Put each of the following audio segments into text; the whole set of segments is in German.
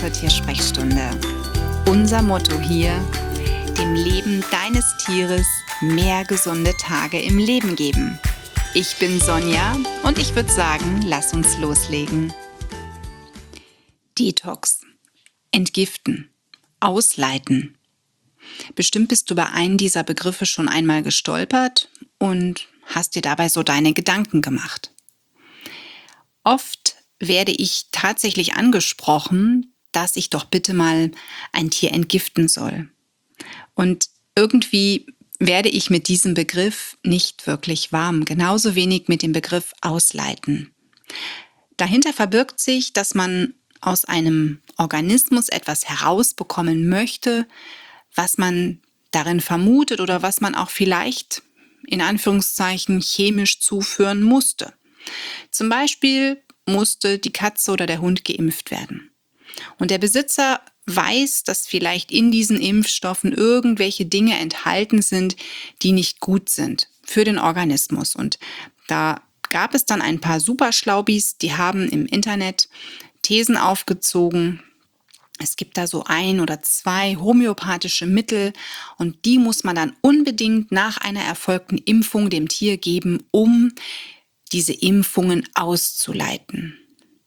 zur Tiersprechstunde. Unser Motto hier: dem Leben deines Tieres mehr gesunde Tage im Leben geben. Ich bin Sonja und ich würde sagen, lass uns loslegen. Detox, entgiften, ausleiten. Bestimmt bist du über einen dieser Begriffe schon einmal gestolpert und hast dir dabei so deine Gedanken gemacht. Oft werde ich tatsächlich angesprochen, dass ich doch bitte mal ein Tier entgiften soll. Und irgendwie werde ich mit diesem Begriff nicht wirklich warm, genauso wenig mit dem Begriff ausleiten. Dahinter verbirgt sich, dass man aus einem Organismus etwas herausbekommen möchte, was man darin vermutet oder was man auch vielleicht in Anführungszeichen chemisch zuführen musste. Zum Beispiel musste die Katze oder der Hund geimpft werden. Und der Besitzer weiß, dass vielleicht in diesen Impfstoffen irgendwelche Dinge enthalten sind, die nicht gut sind für den Organismus. Und da gab es dann ein paar Superschlaubis, die haben im Internet Thesen aufgezogen. Es gibt da so 1 oder 2 homöopathische Mittel und die muss man dann unbedingt nach einer erfolgten Impfung dem Tier geben, um diese Impfungen auszuleiten.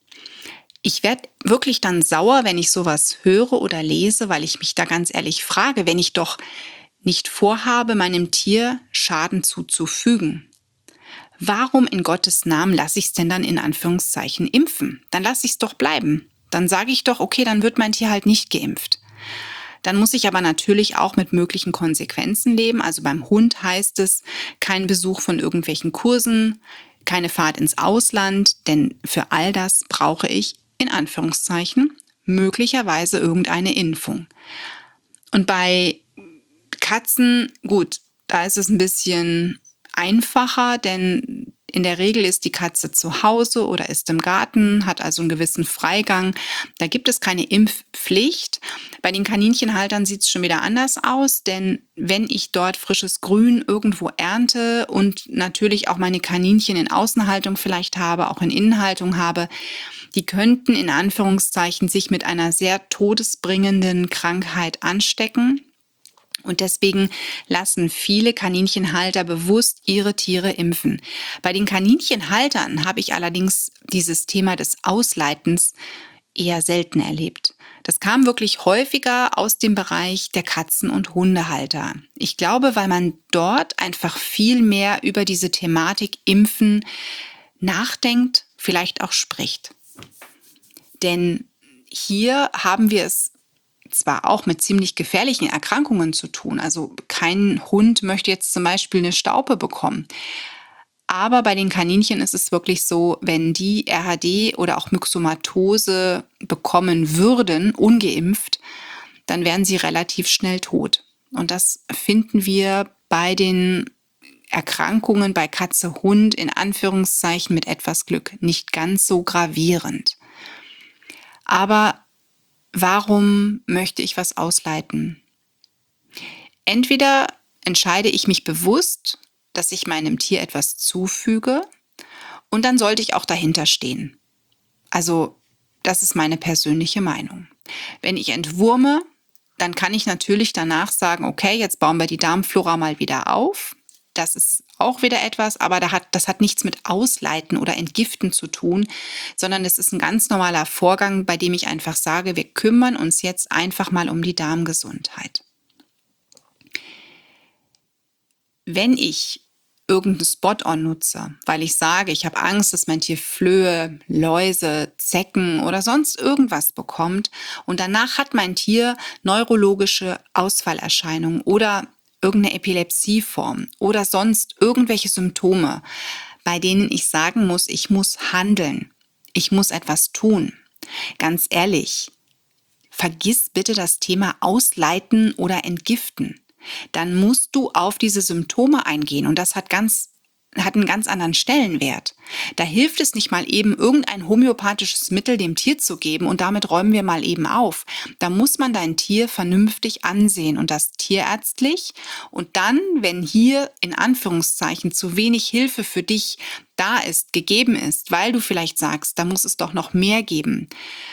Ich werde wirklich dann sauer, wenn ich sowas höre oder lese, weil ich mich da ganz ehrlich frage, wenn ich doch nicht vorhabe, meinem Tier Schaden zuzufügen. Warum in Gottes Namen lasse ich es denn dann in Anführungszeichen impfen? Dann lasse ich es doch bleiben. Dann sage ich doch, okay, dann wird mein Tier halt nicht geimpft. Dann muss ich aber natürlich auch mit möglichen Konsequenzen leben. Also beim Hund heißt es, kein Besuch von irgendwelchen Kursen, keine Fahrt ins Ausland, denn für all das brauche ich, in Anführungszeichen, möglicherweise irgendeine Impfung. Und bei Katzen, gut, da ist es ein bisschen einfacher, denn in der Regel ist die Katze zu Hause oder ist im Garten, hat also einen gewissen Freigang. Da gibt es keine Impfpflicht. Bei den Kaninchenhaltern sieht es schon wieder anders aus, denn wenn ich dort frisches Grün irgendwo ernte und natürlich auch meine Kaninchen in Außenhaltung vielleicht habe, auch in Innenhaltung habe, die könnten in Anführungszeichen sich mit einer sehr todesbringenden Krankheit anstecken. Und deswegen lassen viele Kaninchenhalter bewusst ihre Tiere impfen. Bei den Kaninchenhaltern habe ich allerdings dieses Thema des Ausleitens eher selten erlebt. Das kam wirklich häufiger aus dem Bereich der Katzen- und Hundehalter. Ich glaube, weil man dort einfach viel mehr über diese Thematik Impfen nachdenkt, vielleicht auch spricht. Denn hier haben wir es zwar auch mit ziemlich gefährlichen Erkrankungen zu tun. Also kein Hund möchte jetzt zum Beispiel eine Staupe bekommen. Aber bei den Kaninchen ist es wirklich so, wenn die RHD oder auch Myxomatose bekommen würden, ungeimpft, dann wären sie relativ schnell tot. Und das finden wir bei den Erkrankungen bei Katze, Hund in Anführungszeichen mit etwas Glück nicht ganz so gravierend. Aber warum möchte ich was ausleiten? Entweder entscheide ich mich bewusst, dass ich meinem Tier etwas zufüge und dann sollte ich auch dahinter stehen. Also das ist meine persönliche Meinung. Wenn ich entwurme, dann kann ich natürlich danach sagen, okay, jetzt bauen wir die Darmflora mal wieder auf. Das ist auch wieder etwas, aber das hat nichts mit Ausleiten oder Entgiften zu tun, sondern es ist ein ganz normaler Vorgang, bei dem ich einfach sage, wir kümmern uns jetzt einfach mal um die Darmgesundheit. Wenn ich irgendeinen Spot-on nutze, weil ich sage, ich habe Angst, dass mein Tier Flöhe, Läuse, Zecken oder sonst irgendwas bekommt und danach hat mein Tier neurologische Ausfallerscheinungen oder irgendeine Epilepsieform oder sonst irgendwelche Symptome, bei denen ich sagen muss, ich muss handeln, ich muss etwas tun. Ganz ehrlich, vergiss bitte das Thema Ausleiten oder Entgiften. Dann musst du auf diese Symptome eingehen und das hat einen ganz anderen Stellenwert. Da hilft es nicht mal eben, irgendein homöopathisches Mittel dem Tier zu geben und damit räumen wir mal eben auf. Da muss man dein Tier vernünftig ansehen und das tierärztlich. Und dann, wenn hier in Anführungszeichen zu wenig Hilfe für dich da ist, gegeben ist, weil du vielleicht sagst, da muss es doch noch mehr geben,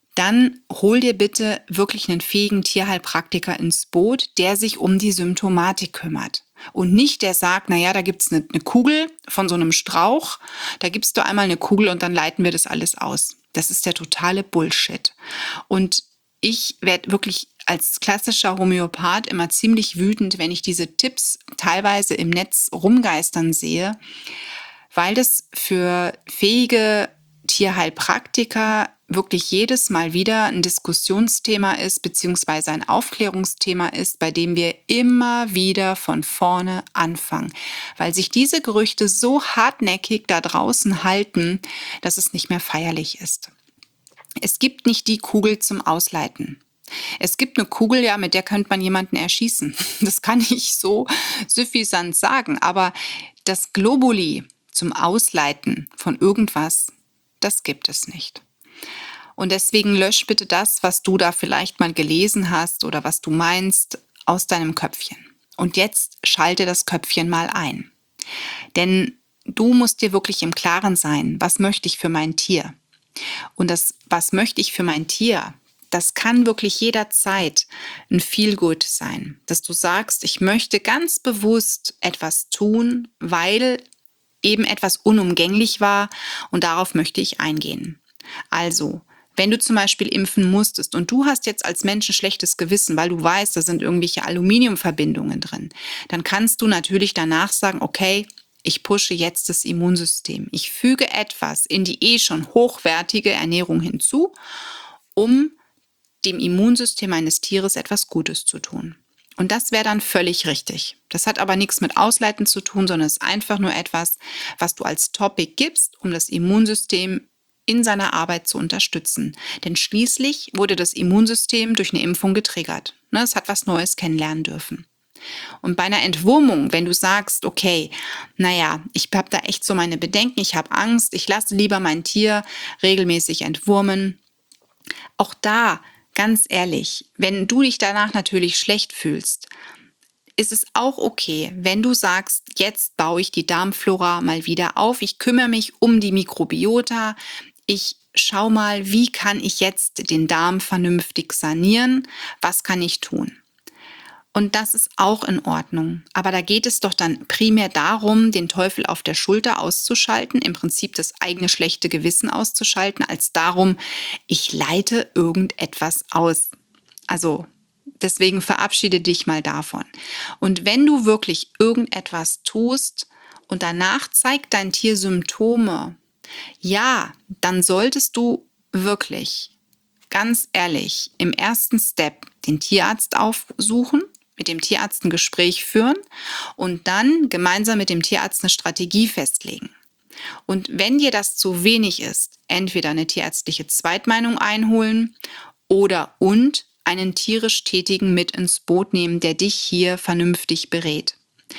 dann hol dir bitte wirklich einen fähigen Tierheilpraktiker ins Boot, der sich um die Symptomatik kümmert. Und nicht der sagt, naja, da gibt's eine Kugel von so einem Strauch, da gibst du einmal eine Kugel und dann leiten wir das alles aus. Das ist der totale Bullshit. Und ich werde wirklich als klassischer Homöopath immer ziemlich wütend, wenn ich diese Tipps teilweise im Netz rumgeistern sehe, weil das für fähige Tierheilpraktiker wirklich jedes Mal wieder ein Diskussionsthema ist, beziehungsweise ein Aufklärungsthema ist, bei dem wir immer wieder von vorne anfangen, weil sich diese Gerüchte so hartnäckig da draußen halten, dass es nicht mehr feierlich ist. Es gibt nicht die Kugel zum Ausleiten. Es gibt eine Kugel, ja, mit der könnte man jemanden erschießen. Das kann ich so suffisant sagen. Aber das Globuli zum Ausleiten von irgendwas, das gibt es nicht. Und deswegen lösch bitte das, was du da vielleicht mal gelesen hast oder was du meinst, aus deinem Köpfchen. Und jetzt schalte das Köpfchen mal ein. Denn du musst dir wirklich im Klaren sein, was möchte ich für mein Tier? Und das, was möchte ich für mein Tier, das kann wirklich jederzeit ein Feel-Good sein. Dass du sagst, ich möchte ganz bewusst etwas tun, weil eben etwas unumgänglich war und darauf möchte ich eingehen. Also, wenn du zum Beispiel impfen musstest und du hast jetzt als Mensch ein schlechtes Gewissen, weil du weißt, da sind irgendwelche Aluminiumverbindungen drin, dann kannst du natürlich danach sagen, okay, ich pushe jetzt das Immunsystem. Ich füge etwas in die schon hochwertige Ernährung hinzu, um dem Immunsystem meines Tieres etwas Gutes zu tun. Und das wäre dann völlig richtig. Das hat aber nichts mit Ausleiten zu tun, sondern es ist einfach nur etwas, was du als Topic gibst, um das Immunsystem in seiner Arbeit zu unterstützen. Denn schließlich wurde das Immunsystem durch eine Impfung getriggert. Es hat was Neues kennenlernen dürfen. Und bei einer Entwurmung, wenn du sagst, okay, naja, ich habe da echt so meine Bedenken, ich habe Angst, ich lasse lieber mein Tier regelmäßig entwurmen. Auch da, ganz ehrlich, wenn du dich danach natürlich schlecht fühlst, ist es auch okay, wenn du sagst, jetzt baue ich die Darmflora mal wieder auf, ich kümmere mich um die Mikrobiota, ich schau mal, wie kann ich jetzt den Darm vernünftig sanieren, was kann ich tun? Und das ist auch in Ordnung. Aber da geht es doch dann primär darum, den Teufel auf der Schulter auszuschalten, im Prinzip das eigene schlechte Gewissen auszuschalten, als darum, ich leite irgendetwas aus. Also deswegen verabschiede dich mal davon. Und wenn du wirklich irgendetwas tust und danach zeigt dein Tier Symptome, ja, dann solltest du wirklich, ganz ehrlich, im ersten Step den Tierarzt aufsuchen, mit dem Tierarzt ein Gespräch führen und dann gemeinsam mit dem Tierarzt eine Strategie festlegen. Und wenn dir das zu wenig ist, entweder eine tierärztliche Zweitmeinung einholen oder einen tierisch Tätigen mit ins Boot nehmen, der dich hier vernünftig berät.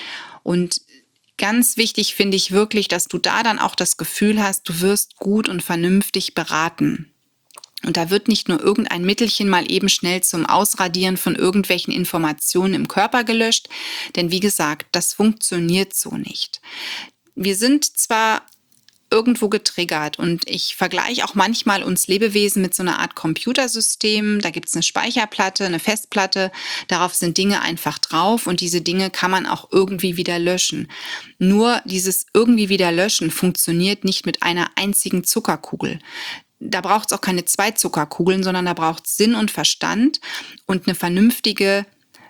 Und ganz wichtig finde ich wirklich, dass du da dann auch das Gefühl hast, du wirst gut und vernünftig beraten. Und da wird nicht nur irgendein Mittelchen mal eben schnell zum Ausradieren von irgendwelchen Informationen im Körper gelöscht, denn wie gesagt, das funktioniert so nicht. Wir sind zwar irgendwo getriggert und ich vergleiche auch manchmal uns Lebewesen mit so einer Art Computersystem. Da gibt es eine Speicherplatte, eine Festplatte, darauf sind Dinge einfach drauf und diese Dinge kann man auch irgendwie wieder löschen. Nur dieses irgendwie wieder löschen funktioniert nicht mit einer einzigen Zuckerkugel. Da braucht es auch keine 2 Zuckerkugeln, sondern da braucht es Sinn und Verstand und eine vernünftige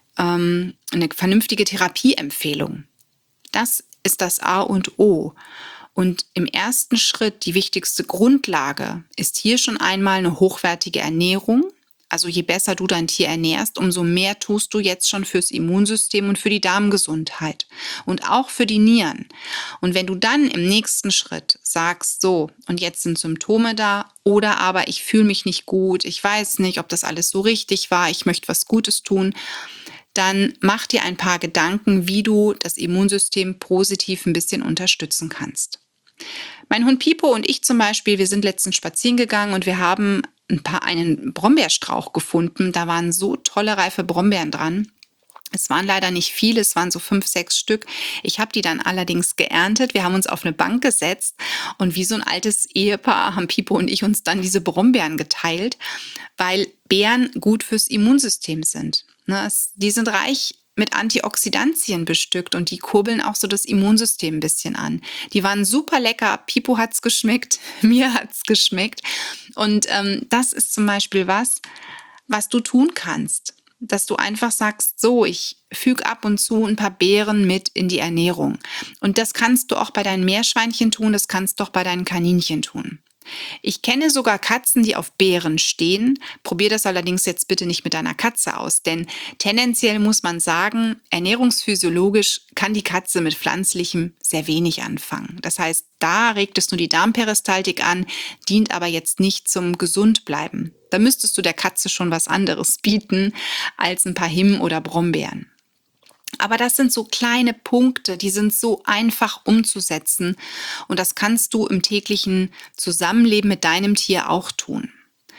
Therapieempfehlung. Das ist das A und O. Und im ersten Schritt, die wichtigste Grundlage, ist hier schon einmal eine hochwertige Ernährung. Also je besser du dein Tier ernährst, umso mehr tust du jetzt schon fürs Immunsystem und für die Darmgesundheit und auch für die Nieren. Und wenn du dann im nächsten Schritt sagst, so, und jetzt sind Symptome da oder aber ich fühle mich nicht gut, ich weiß nicht, ob das alles so richtig war, ich möchte was Gutes tun, dann mach dir ein paar Gedanken, wie du das Immunsystem positiv ein bisschen unterstützen kannst. Mein Hund Pipo und ich zum Beispiel, wir sind letztens spazieren gegangen und wir haben einen Brombeerstrauch gefunden. Da waren so tolle reife Brombeeren dran. Es waren leider nicht viele, es waren so 5, 6 Stück. Ich habe die dann allerdings geerntet. Wir haben uns auf eine Bank gesetzt und wie so ein altes Ehepaar haben Pipo und ich uns dann diese Brombeeren geteilt, weil Beeren gut fürs Immunsystem sind. Ne, die sind reich mit Antioxidantien bestückt und die kurbeln auch so das Immunsystem ein bisschen an. Die waren super lecker. Pipo hat's geschmeckt, mir hat's geschmeckt. Und das ist zum Beispiel was du tun kannst, dass du einfach sagst, so, ich füge ab und zu ein paar Beeren mit in die Ernährung. Und das kannst du auch bei deinen Meerschweinchen tun, das kannst du auch bei deinen Kaninchen tun. Ich kenne sogar Katzen, die auf Beeren stehen. Probier das allerdings jetzt bitte nicht mit deiner Katze aus, denn tendenziell muss man sagen, ernährungsphysiologisch kann die Katze mit Pflanzlichem sehr wenig anfangen. Das heißt, da regt es nur die Darmperistaltik an, dient aber jetzt nicht zum Gesundbleiben. Da müsstest du der Katze schon was anderes bieten als ein paar Himbeeren oder Brombeeren. Aber das sind so kleine Punkte, die sind so einfach umzusetzen und das kannst du im täglichen Zusammenleben mit deinem Tier auch tun.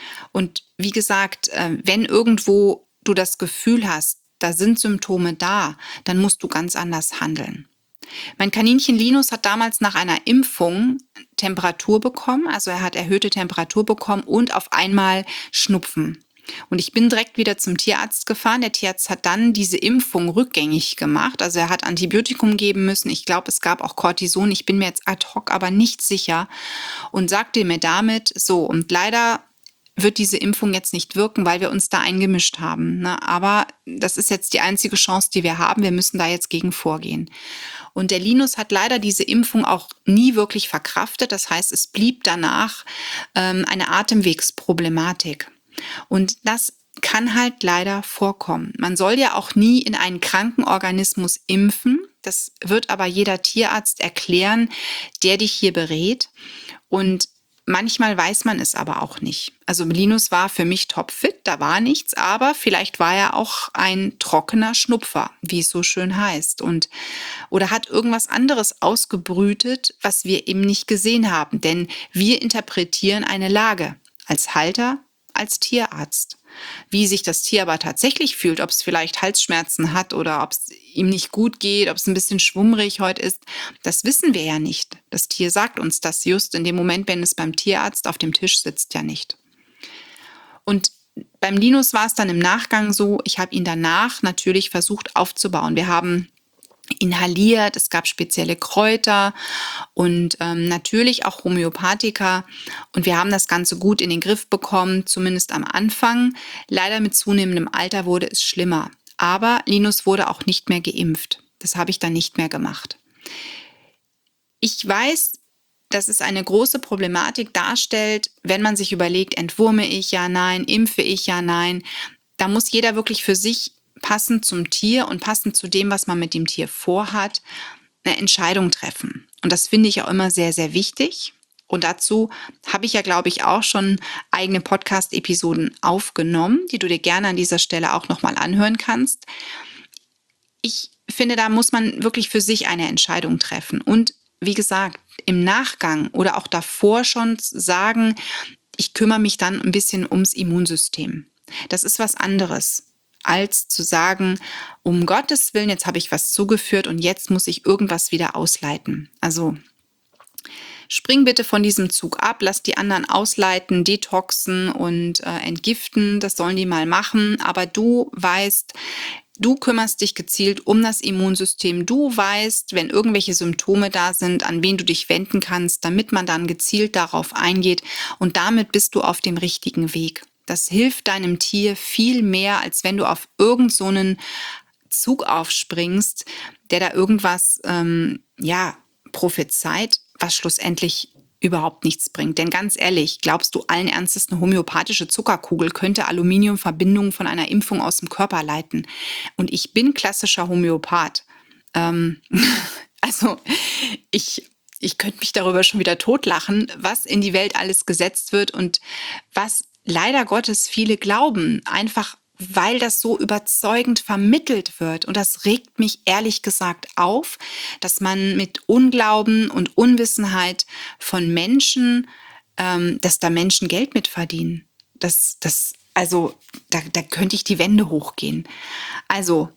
Und wie gesagt, wenn irgendwo du das Gefühl hast, da sind Symptome da, dann musst du ganz anders handeln. Mein Kaninchen Linus hat damals nach einer Impfung Temperatur bekommen, also er hat erhöhte Temperatur bekommen und auf einmal Schnupfen. Und ich bin direkt wieder zum Tierarzt gefahren. Der Tierarzt hat dann diese Impfung rückgängig gemacht. Also er hat Antibiotikum geben müssen. Ich glaube, es gab auch Cortison. Ich bin mir jetzt ad hoc aber nicht sicher. Und sagte mir damit, so, und leider wird diese Impfung jetzt nicht wirken, weil wir uns da eingemischt haben. Ne? Aber das ist jetzt die einzige Chance, die wir haben. Wir müssen da jetzt gegen vorgehen. Und der Linus hat leider diese Impfung auch nie wirklich verkraftet. Das heißt, es blieb danach eine Atemwegsproblematik. Und das kann halt leider vorkommen. Man soll ja auch nie in einen kranken Organismus impfen. Das wird aber jeder Tierarzt erklären, der dich hier berät. Und manchmal weiß man es aber auch nicht. Also Linus war für mich topfit, da war nichts, aber vielleicht war er auch ein trockener Schnupfer, wie es so schön heißt. Oder hat irgendwas anderes ausgebrütet, was wir eben nicht gesehen haben. Denn wir interpretieren eine Lage als Halter, als Tierarzt. Wie sich das Tier aber tatsächlich fühlt, ob es vielleicht Halsschmerzen hat oder ob es ihm nicht gut geht, ob es ein bisschen schwummrig heute ist, das wissen wir ja nicht. Das Tier sagt uns das just in dem Moment, wenn es beim Tierarzt auf dem Tisch sitzt, ja nicht. Und beim Linus war es dann im Nachgang so, ich habe ihn danach natürlich versucht aufzubauen. Wir haben inhaliert, es gab spezielle Kräuter und natürlich auch Homöopathika. Und wir haben das Ganze gut in den Griff bekommen, zumindest am Anfang. Leider mit zunehmendem Alter wurde es schlimmer. Aber Linus wurde auch nicht mehr geimpft. Das habe ich dann nicht mehr gemacht. Ich weiß, dass es eine große Problematik darstellt, wenn man sich überlegt, entwurme ich, ja, nein, impfe ich, ja, nein. Da muss jeder wirklich für sich passend zum Tier und passend zu dem, was man mit dem Tier vorhat, eine Entscheidung treffen. Und das finde ich auch immer sehr, sehr wichtig. Und dazu habe ich ja, glaube ich, auch schon eigene Podcast-Episoden aufgenommen, die du dir gerne an dieser Stelle auch nochmal anhören kannst. Ich finde, da muss man wirklich für sich eine Entscheidung treffen. Und wie gesagt, im Nachgang oder auch davor schon sagen, ich kümmere mich dann ein bisschen ums Immunsystem. Das ist was anderes, als zu sagen, um Gottes Willen, jetzt habe ich was zugeführt und jetzt muss ich irgendwas wieder ausleiten. Also spring bitte von diesem Zug ab, lass die anderen ausleiten, detoxen und entgiften. Das sollen die mal machen. Aber du weißt, du kümmerst dich gezielt um das Immunsystem. Du weißt, wenn irgendwelche Symptome da sind, an wen du dich wenden kannst, damit man dann gezielt darauf eingeht. Und damit bist du auf dem richtigen Weg. Das hilft deinem Tier viel mehr, als wenn du auf irgend so einen Zug aufspringst, der da irgendwas prophezeit, was schlussendlich überhaupt nichts bringt. Denn ganz ehrlich, glaubst du allen Ernstes, eine homöopathische Zuckerkugel könnte Aluminiumverbindungen von einer Impfung aus dem Körper leiten? Und ich bin klassischer Homöopath. Also ich könnte mich darüber schon wieder totlachen, was in die Welt alles gesetzt wird und was leider Gottes viele glauben, einfach weil das so überzeugend vermittelt wird. Und das regt mich ehrlich gesagt auf, dass man mit Unglauben und Unwissenheit von Menschen, dass da Menschen Geld mit verdienen. Also da könnte ich die Wände hochgehen. Also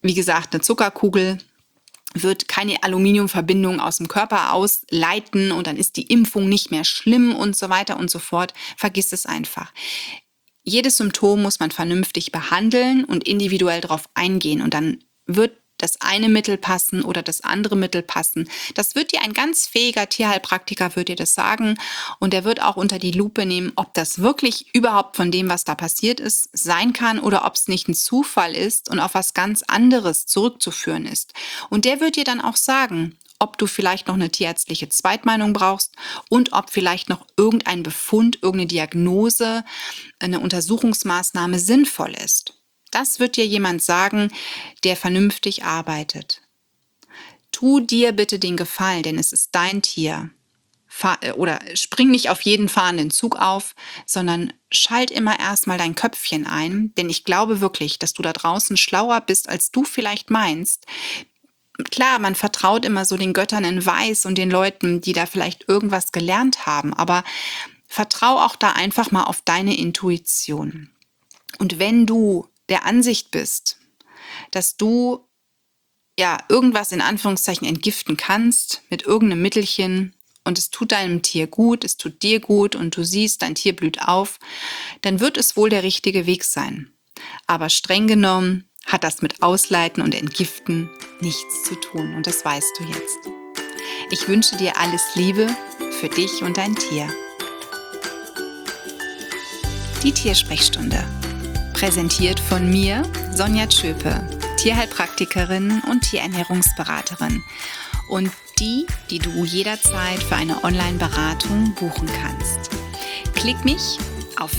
wie gesagt, eine Zuckerkugel wird keine Aluminiumverbindung aus dem Körper ausleiten und dann ist die Impfung nicht mehr schlimm und so weiter und so fort. Vergiss es einfach. Jedes Symptom muss man vernünftig behandeln und individuell darauf eingehen und dann wird das eine Mittel passen oder das andere Mittel passen. Das wird dir ein ganz fähiger Tierheilpraktiker wird dir das sagen und der wird auch unter die Lupe nehmen, ob das wirklich überhaupt von dem, was da passiert ist, sein kann oder ob es nicht ein Zufall ist und auf was ganz anderes zurückzuführen ist. Und der wird dir dann auch sagen, ob du vielleicht noch eine tierärztliche Zweitmeinung brauchst und ob vielleicht noch irgendein Befund, irgendeine Diagnose, eine Untersuchungsmaßnahme sinnvoll ist. Das wird dir jemand sagen, der vernünftig arbeitet. Tu dir bitte den Gefallen, denn es ist dein Tier. Oder spring nicht auf jeden fahrenden Zug auf, sondern schalt immer erstmal dein Köpfchen ein, denn ich glaube wirklich, dass du da draußen schlauer bist, als du vielleicht meinst. Klar, man vertraut immer so den Göttern in Weiß und den Leuten, die da vielleicht irgendwas gelernt haben, aber vertrau auch da einfach mal auf deine Intuition. Und wenn du der Ansicht bist, dass du irgendwas in Anführungszeichen entgiften kannst mit irgendeinem Mittelchen und es tut deinem Tier gut, es tut dir gut und du siehst, dein Tier blüht auf, dann wird es wohl der richtige Weg sein. Aber streng genommen hat das mit Ausleiten und Entgiften nichts zu tun und das weißt du jetzt. Ich wünsche dir alles Liebe für dich und dein Tier. Die Tiersprechstunde. Präsentiert von mir, Sonja Tschöpe, Tierheilpraktikerin und Tierernährungsberaterin und die du jederzeit für eine Online-Beratung buchen kannst. Klick mich auf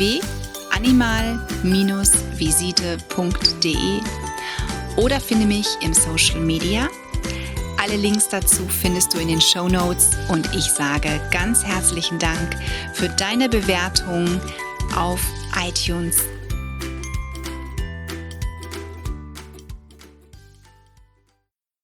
www.animal-visite.de oder finde mich im Social Media. Alle Links dazu findest du in den Shownotes und ich sage ganz herzlichen Dank für deine Bewertung auf iTunes